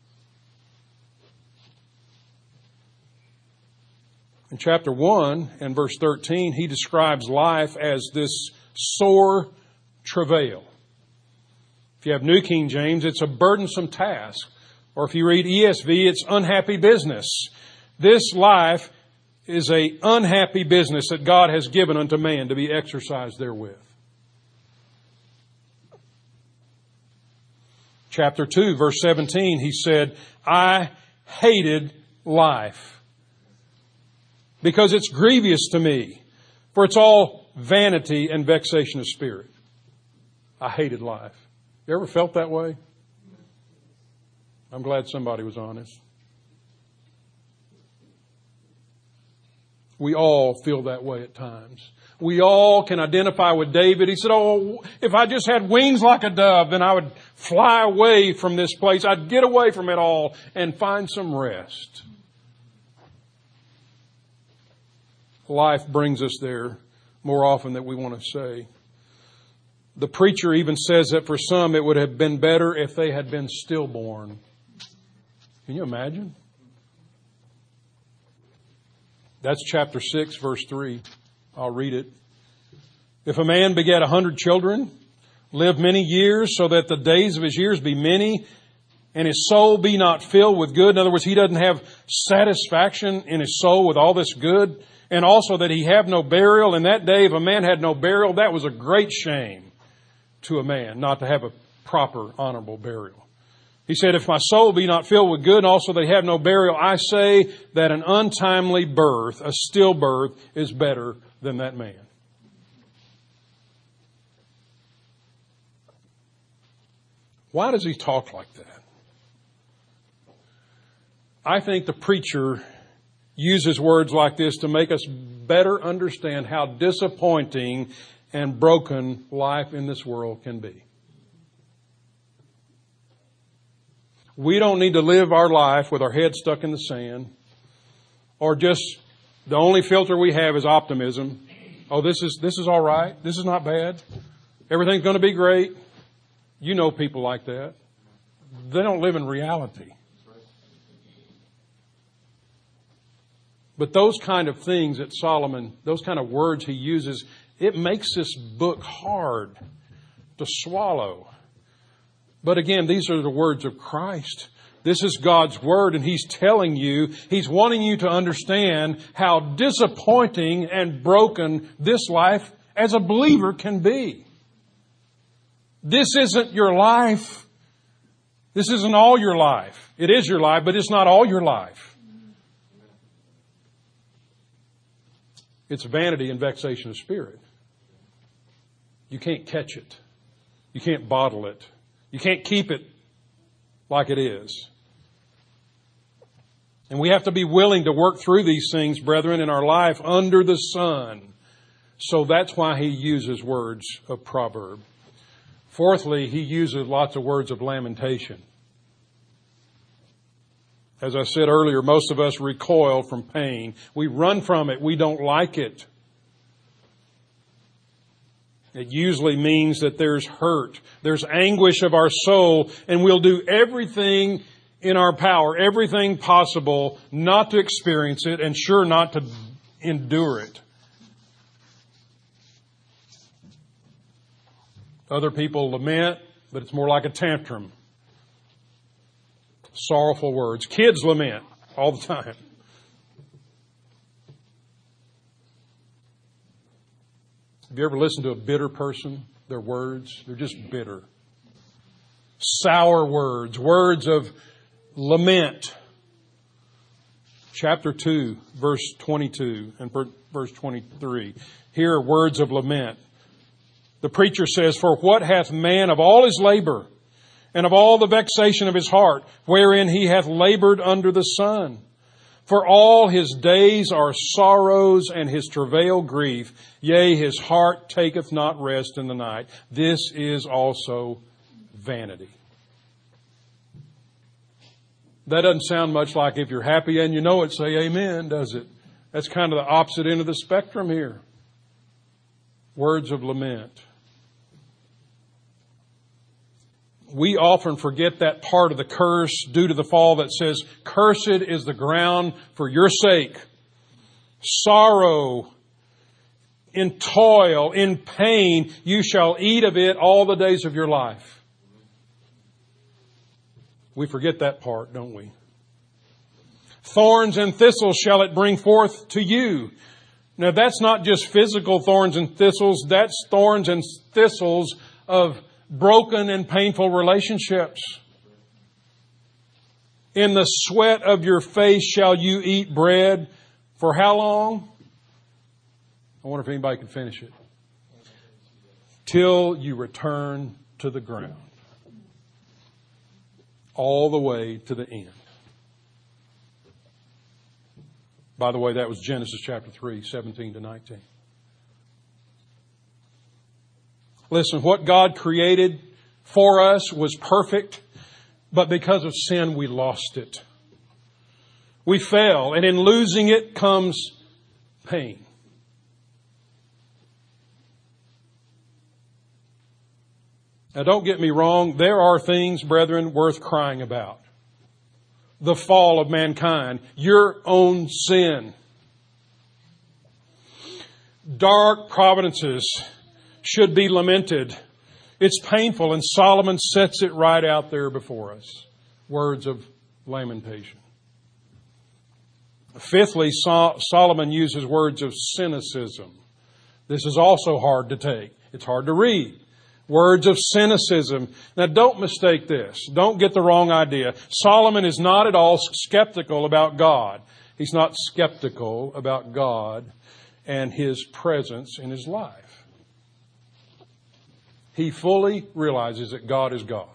In chapter one and verse thirteen, he describes life as this sore travail. If you have New King James, it's a burdensome task. Or if you read E S V, it's unhappy business. This life is a unhappy business that God has given unto man to be exercised therewith. Chapter two, verse seventeen, he said, I hated life because it's grievous to me, for it's all vanity and vexation of spirit. I hated life. You ever felt that way? I'm glad somebody was honest. We all feel that way at times. We all can identify with David. He said, oh, if I just had wings like a dove, then I would fly away from this place. I'd get away from it all and find some rest. Life brings us there more often than we want to say. The preacher even says that for some it would have been better if they had been stillborn. Can you imagine? That's chapter six, verse three. I'll read it. If a man beget a hundred children, live many years, so that the days of his years be many, and his soul be not filled with good. In other words, he doesn't have satisfaction in his soul with all this good. And also that he have no burial. In that day, if a man had no burial, that was a great shame to a man not to have a proper, honorable burial. He said, if my soul be not filled with good, and also they have no burial, I say that an untimely birth, a stillbirth, is better than that man. Why does he talk like that? I think the preacher uses words like this to make us better understand how disappointing and broken life in this world can be. We don't need to live our life with our head stuck in the sand, or just the only filter we have is optimism. Oh, this is this is all right. This is not bad. Everything's going to be great. You know people like that. They don't live in reality. But those kind of things that Solomon, those kind of words he uses, it makes this book hard to swallow. But again, these are the words of Christ. This is God's Word, and He's telling you, He's wanting you to understand how disappointing and broken this life as a believer can be. This isn't your life. This isn't all your life. It is your life, but it's not all your life. It's vanity and vexation of spirit. You can't catch it. You can't bottle it. You can't keep it like it is. And we have to be willing to work through these things, brethren, in our life under the sun. So that's why he uses words of proverb. Fourthly, he uses lots of words of lamentation. As I said earlier, most of us recoil from pain. We run from it. We don't like it. It usually means that there's hurt, there's anguish of our soul, and we'll do everything in our power, everything possible not to experience it, and sure not to endure it. Other people lament, but it's more like a tantrum. Sorrowful words. Kids lament all the time. Have you ever listened to a bitter person? Their words, they're just bitter. sour words, words of lament. Chapter two, verse twenty-two and verse twenty-three. Here are words of lament. The preacher says, "For what hath man of all his labor, and of all the vexation of his heart, wherein he hath labored under the sun? For all his days are sorrows, and his travail grief. Yea, his heart taketh not rest in the night. This is also vanity." That doesn't sound much like if you're happy and you know it, say amen, does it? That's kind of the opposite end of the spectrum here. Words of lament. We often forget that part of the curse due to the fall that says, "Cursed is the ground for your sake. Sorrow, in toil, in pain, you shall eat of it all the days of your life." We forget that part, don't we? "Thorns and thistles shall it bring forth to you." Now that's not just physical thorns and thistles, that's thorns and thistles of broken and painful relationships. "In the sweat of your face shall you eat bread." For how long? I wonder if anybody can finish it. "Till you return to the ground." All the way to the end. By the way, that was Genesis chapter three, seventeen to nineteen. Listen, what God created for us was perfect, but because of sin, we lost it. We fell, and in losing it comes pain. Now, don't get me wrong. There are things, brethren, worth crying about. The fall of mankind, your own sin. Dark providences should be lamented. It's painful, and Solomon sets it right out there before us. Words of lamentation. Fifthly, Solomon uses words of cynicism. This is also hard to take. It's hard to read. Words of cynicism. Now, don't mistake this. Don't get the wrong idea. Solomon is not at all skeptical about God. He's not skeptical about God and His presence in his life. He fully realizes that God is God.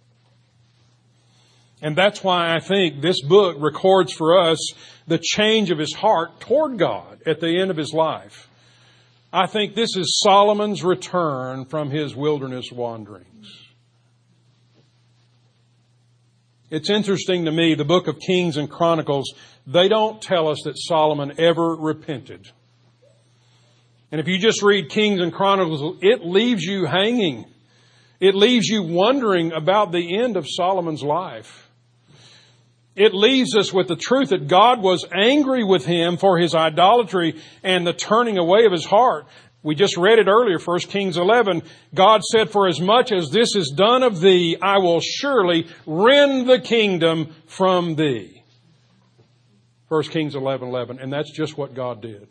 And that's why I think this book records for us the change of his heart toward God at the end of his life. I think this is Solomon's return from his wilderness wanderings. It's interesting to me, the book of Kings and Chronicles, they don't tell us that Solomon ever repented. And if you just read Kings and Chronicles, it leaves you hanging. It leaves you wondering about the end of Solomon's life. It leaves us with the truth that God was angry with him for his idolatry and the turning away of his heart. We just read it earlier, First Kings eleven. God said, "For as much as this is done of thee, I will surely rend the kingdom from thee." First Kings eleven eleven. And that's just what God did.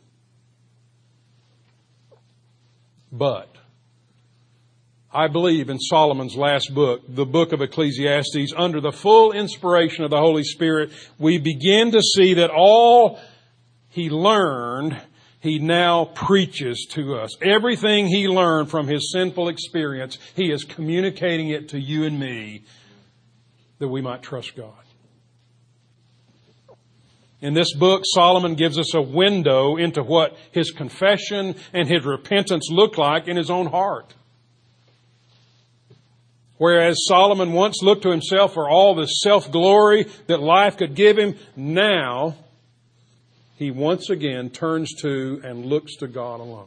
But I believe in Solomon's last book, the book of Ecclesiastes, under the full inspiration of the Holy Spirit, we begin to see that all he learned, he now preaches to us. Everything he learned from his sinful experience, he is communicating it to you and me that we might trust God. In this book, Solomon gives us a window into what his confession and his repentance looked like in his own heart. Whereas Solomon once looked to himself for all the self-glory that life could give him, now he once again turns to and looks to God alone.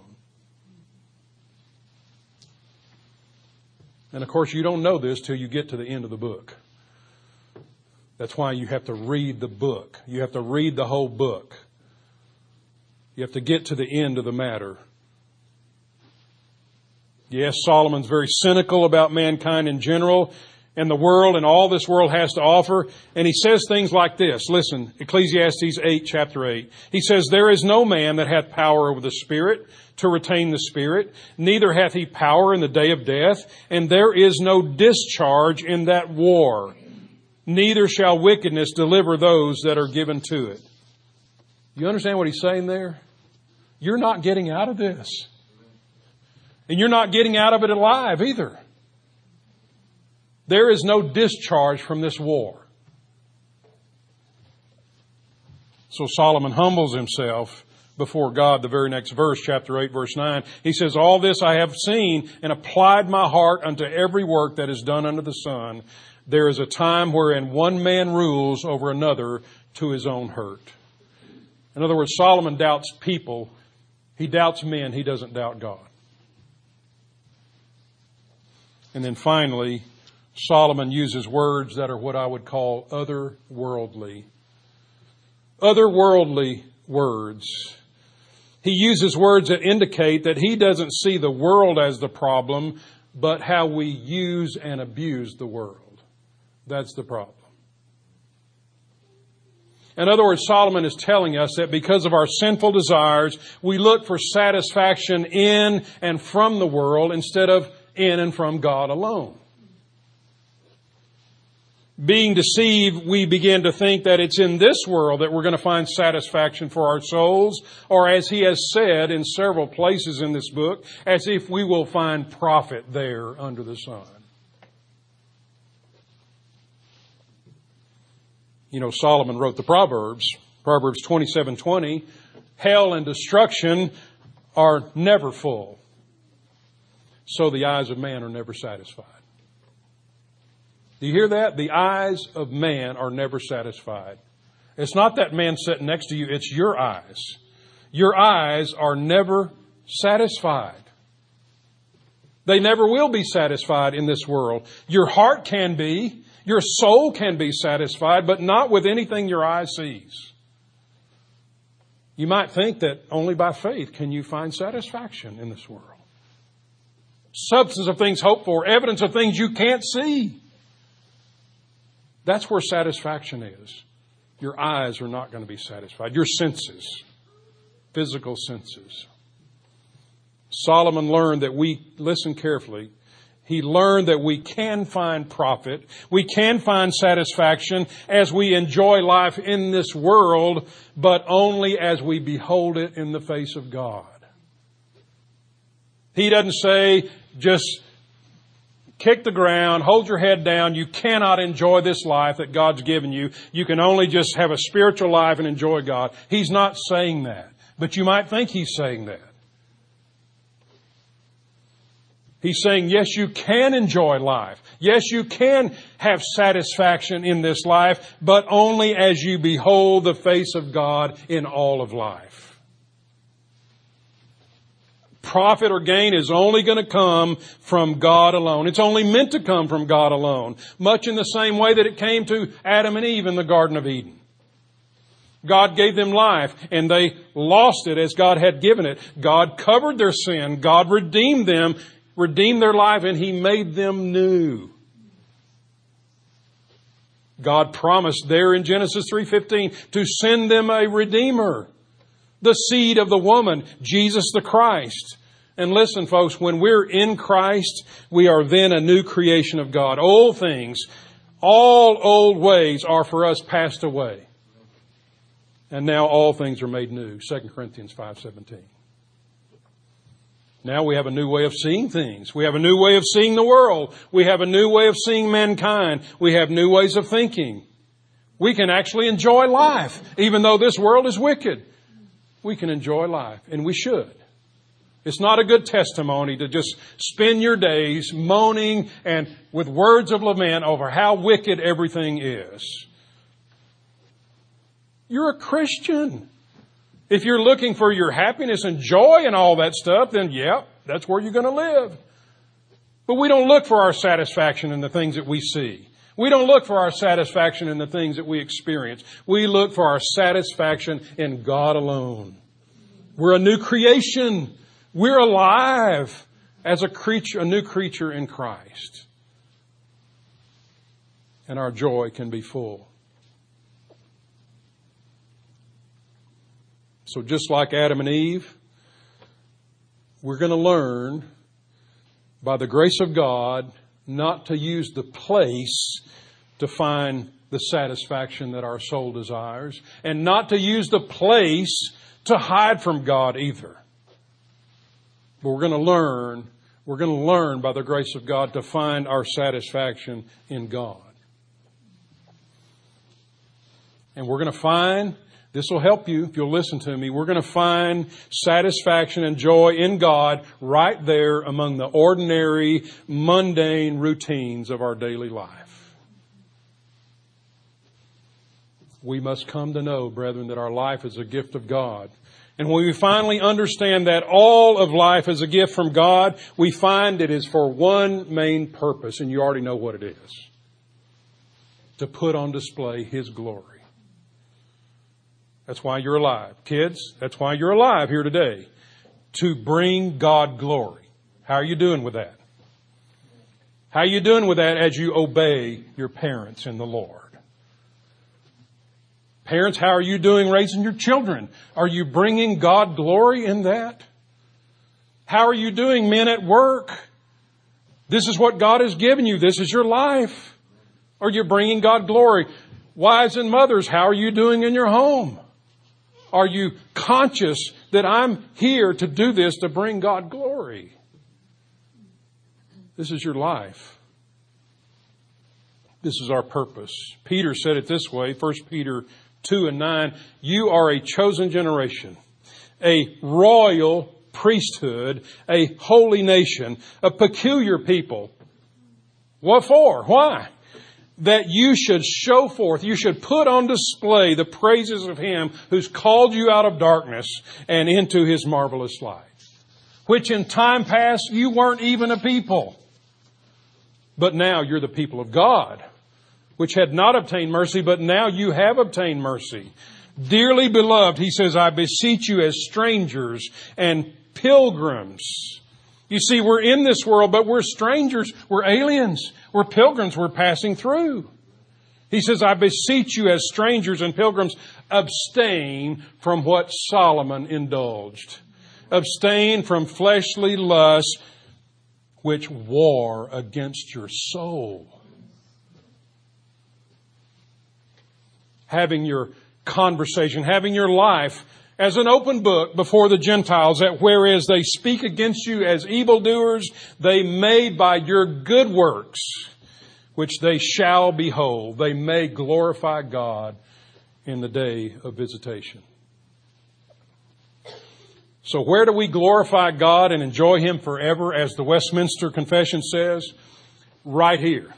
And of course, you don't know this till you get to the end of the book. That's why you have to read the book. You have to read the whole book. You have to get to the end of the matter. Yes, Solomon's very cynical about mankind in general, and the world and all this world has to offer. And he says things like this. Listen, Ecclesiastes eight, chapter eight. He says, there is no man that hath power over the Spirit to retain the Spirit, neither hath he power in the day of death, and there is no discharge in that war. Neither shall wickedness deliver those that are given to it. You understand what he's saying there? You're not getting out of this. And you're not getting out of it alive either. There is no discharge from this war. So Solomon humbles himself before God. The very next verse, chapter eight, verse nine, he says, all this I have seen and applied my heart unto every work that is done under the sun. There is a time wherein one man rules over another to his own hurt. In other words, Solomon doubts people. He doubts men. He doesn't doubt God. And then finally, Solomon uses words that are what I would call otherworldly. Otherworldly words. He uses words that indicate that he doesn't see the world as the problem, but how we use and abuse the world. That's the problem. In other words, Solomon is telling us that because of our sinful desires, we look for satisfaction in and from the world instead of in and from God alone. Being deceived, we begin to think that it's in this world that we're going to find satisfaction for our souls, or as he has said in several places in this book, as if we will find profit there under the sun. You know, Solomon wrote the Proverbs, Proverbs twenty-seven twenty, hell and destruction are never full, so the eyes of man are never satisfied. Do you hear that? The eyes of man are never satisfied. It's not that man sitting next to you, it's your eyes. Your eyes are never satisfied. They never will be satisfied in this world. Your heart can be, your soul can be satisfied, but not with anything your eye sees. You might think that only by faith can you find satisfaction in this world. Substance of things hoped for, evidence of things you can't see. That's where satisfaction is. Your eyes are not going to be satisfied. Your senses, physical senses. Solomon learned that we, listen carefully, he learned that we can find profit, we can find satisfaction as we enjoy life in this world, but only as we behold it in the face of God. He doesn't say just kick the ground, hold your head down. You cannot enjoy this life that God's given you. You can only just have a spiritual life and enjoy God. He's not saying that, but you might think he's saying that. He's saying, yes, you can enjoy life. Yes, you can have satisfaction in this life, but only as you behold the face of God in all of life. Profit or gain is only going to come from God alone. It's only meant to come from God alone. Much in the same way that it came to Adam and Eve in the Garden of Eden. God gave them life and they lost it as God had given it. God covered their sin. God redeemed them, redeemed their life, and He made them new. God promised there in Genesis three fifteen to send them a Redeemer. The seed of the woman, Jesus the Christ. And listen, folks, when we're in Christ, we are then a new creation of God. Old things, all old ways are for us passed away. And now all things are made new. Second Corinthians five seventeen. Now we have a new way of seeing things. We have a new way of seeing the world. We have a new way of seeing mankind. We have new ways of thinking. We can actually enjoy life, even though this world is wicked. We can enjoy life, and we should. It's not a good testimony to just spend your days moaning and with words of lament over how wicked everything is. You're a Christian. If you're looking for your happiness and joy and all that stuff, then yeah, that's where you're going to live. But we don't look for our satisfaction in the things that we see. We don't look for our satisfaction in the things that we experience. We look for our satisfaction in God alone. We're a new creation. We're alive as a creature, a new creature in Christ. and our joy can be full. So just like Adam and Eve, we're going to learn by the grace of God not to use the place to find the satisfaction that our soul desires, and not to use the place to hide from God either. But we're going to learn, we're going to learn by the grace of God to find our satisfaction in God. And we're going to find, this will help you if you'll listen to me, we're going to find satisfaction and joy in God right there among the ordinary, mundane routines of our daily life. We must come to know, brethren, that our life is a gift of God. And when we finally understand that all of life is a gift from God, we find it is for one main purpose, and you already know what it is. To put on display His glory. That's why you're alive. Kids, that's why you're alive here today. To bring God glory. How are you doing with that? How are you doing with that as you obey your parents in the Lord? Parents, how are you doing raising your children? Are you bringing God glory in that? How are you doing, men at work? This is what God has given you. This is your life. Are you bringing God glory? Wives and mothers, how are you doing in your home? Are you conscious that I'm here to do this to bring God glory? This is your life. This is our purpose. Peter said it this way, First Peter two and nine, you are a chosen generation, a royal priesthood, a holy nation, a peculiar people. What for? Why? That you should show forth, you should put on display the praises of Him who's called you out of darkness and into His marvelous light, which in time past you weren't even a people, but now you're the people of God, which had not obtained mercy, but now you have obtained mercy. Dearly beloved, he says, I beseech you as strangers and pilgrims. You see, we're in this world, but we're strangers. We're aliens. We're pilgrims. We're passing through. He says, I beseech you as strangers and pilgrims, abstain from what Solomon indulged. Abstain from fleshly lusts which war against your soul. Having your conversation, having your life as an open book before the Gentiles, that whereas they speak against you as evildoers, they may by your good works, which they shall behold, they may glorify God in the day of visitation. So where do we glorify God and enjoy Him forever, as the Westminster Confession says? Right here.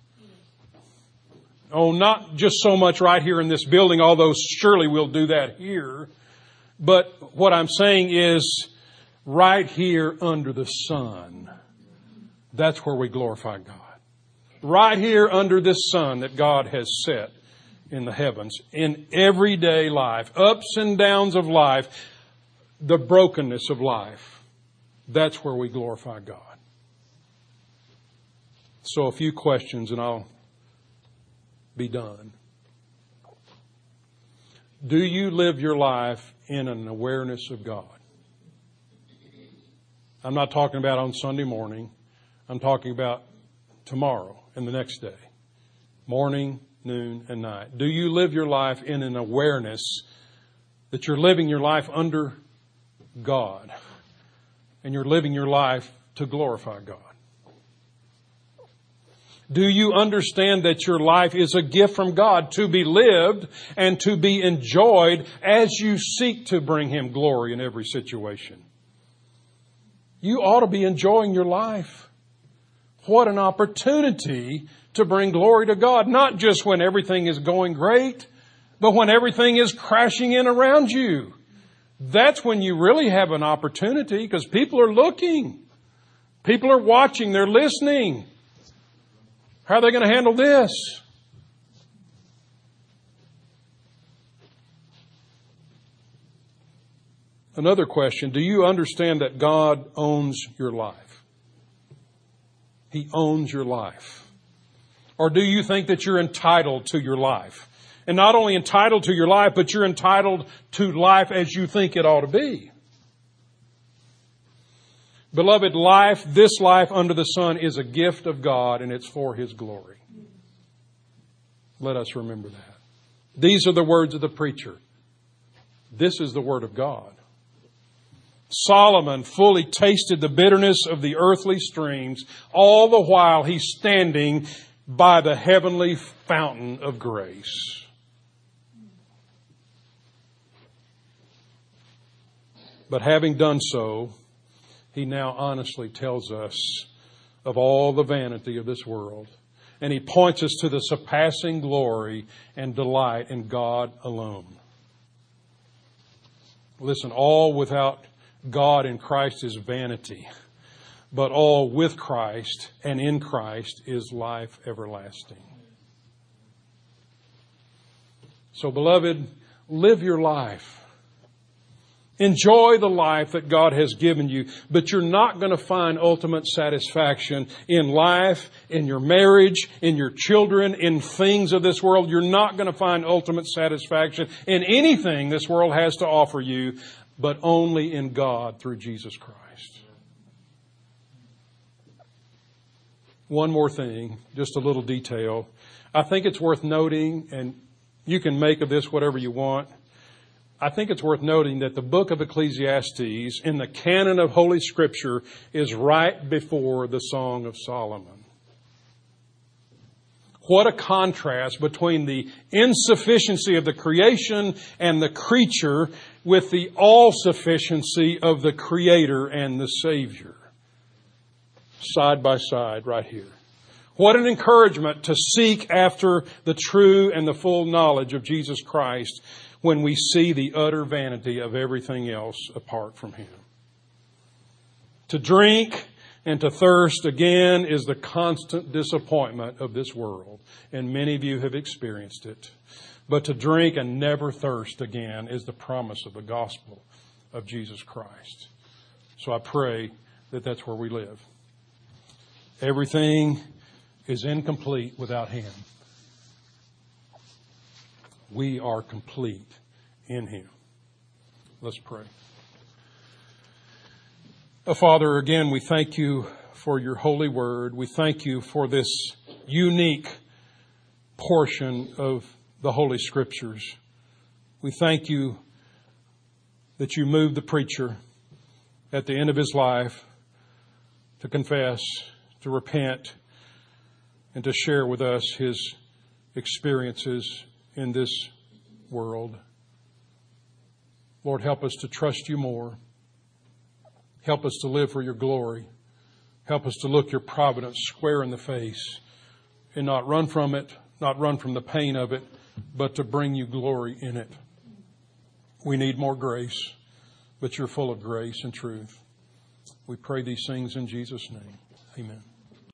Oh, not just so much right here in this building, although surely we'll do that here. But what I'm saying is right here under the sun. That's where we glorify God. Right here under this sun that God has set in the heavens. In everyday life, ups and downs of life, the brokenness of life. That's where we glorify God. So a few questions and I'll be done. Do you live your life in an awareness of God? I'm not talking about on Sunday morning. I'm talking about tomorrow and the next day. Morning, noon, and night. Do you live your life in an awareness that you're living your life under God and you're living your life to glorify God? Do you understand that your life is a gift from God to be lived and to be enjoyed as you seek to bring Him glory in every situation? You ought to be enjoying your life. What an opportunity to bring glory to God, not just when everything is going great, but when everything is crashing in around you. That's when you really have an opportunity, because people are looking. People are watching. They're listening. How are they going to handle this? Another question, do you understand that God owns your life? He owns your life. Or do you think that you're entitled to your life? And not only entitled to your life, but you're entitled to life as you think it ought to be. Beloved, life, this life under the sun is a gift of God, and it's for His glory. Let us remember that. These are the words of the preacher. This is the Word of God. Solomon fully tasted the bitterness of the earthly streams, all the while he's standing by the heavenly fountain of grace. But having done so, he now honestly tells us of all the vanity of this world. And he points us to the surpassing glory and delight in God alone. Listen, all without God in Christ is vanity, but all with Christ and in Christ is life everlasting. So, beloved, live your life. Enjoy the life that God has given you, but you're not going to find ultimate satisfaction in life, in your marriage, in your children, in things of this world. You're not going to find ultimate satisfaction in anything this world has to offer you, but only in God through Jesus Christ. One more thing, just a little detail. I think it's worth noting, and you can make of this whatever you want. I think it's worth noting that the book of Ecclesiastes in the canon of Holy Scripture is right before the Song of Solomon. What a contrast between the insufficiency of the creation and the creature with the all-sufficiency of the Creator and the Savior. Side by side right here. What an encouragement to seek after the true and the full knowledge of Jesus Christ when we see the utter vanity of everything else apart from Him. To drink and to thirst again is the constant disappointment of this world, and many of you have experienced it. But to drink and never thirst again is the promise of the gospel of Jesus Christ. So I pray that that's where we live. Everything is incomplete without Him. We are complete in Him. Let's pray. Oh, Father, again, we thank You for Your holy word. We thank You for this unique portion of the Holy Scriptures. We thank You that You moved the preacher at the end of his life to confess, to repent, and to share with us his experiences in this world. Lord, help us to trust You more. Help us to live for Your glory. Help us to look Your providence square in the face and not run from it, not run from the pain of it, but to bring You glory in it. We need more grace, but You're full of grace and truth. We pray these things in Jesus' name. Amen.